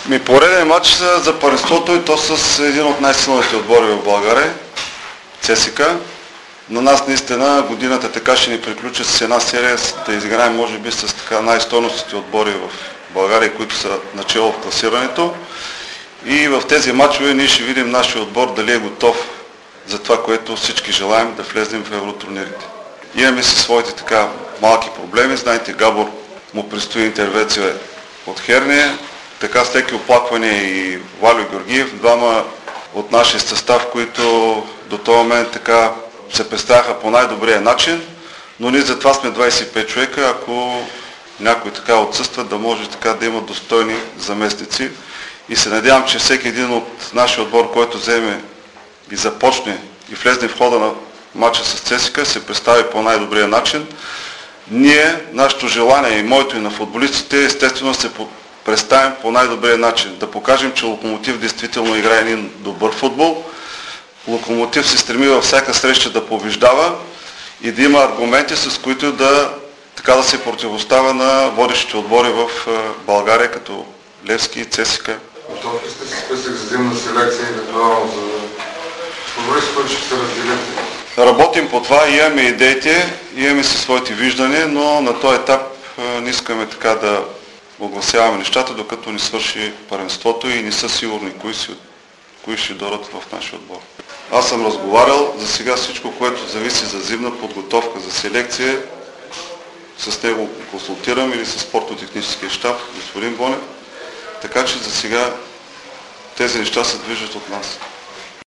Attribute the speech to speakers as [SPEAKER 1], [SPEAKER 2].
[SPEAKER 1] Пореден матч за първенството и то с един от най-силните отбори в България, ЦСКА. На нас наистина годината така ще ни приключи с една серия да изиграем може би с така най-стойностните отбори в България, които са начало в класирането. И в тези матчове ние ще видим нашия отбор дали е готов за това, което всички желаем да влезем в евротурнирите. Имаме си своите така малки проблеми. Знаете, Габор му предстои интервенция от херния. Така с леки оплаквания и Валю Георгиев, двама от нашия състав, които до този момент така се представяха по най-добрия начин, но ние затова сме 25 човека, ако някой така отсъства, да може така да има достойни заместници. И се надявам, че всеки един от нашия отбор, който вземе и започне и влезне в хода на матча с ЦСКА, се представи по най-добрия начин. Ние, нашето желание и моето и на футболистите, естествено се представим по най-добрия начин. Да покажем, че Локомотив действително играе един добър футбол. Локомотив се стреми във всяка среща да побеждава и да има аргументи, с които да се противоставя на водещите отбори в България, като Левски и ЦСКА.
[SPEAKER 2] Готов ли сте си списък за зимна селекция и евентуално за футболисти, които ще се разделите?
[SPEAKER 1] Работим по това, имаме идеите, имаме си своите виждания, но на този етап не искаме така да огласяваме нещата, докато ни свърши първенството и не са сигурни кои ще дойдат в нашия отбор. Аз съм разговарял за сега всичко, което зависи за зимна подготовка, за селекция. С него консултирам или с спортно-техническия щаб, господин Бонев. Така че за сега тези неща се движат от нас.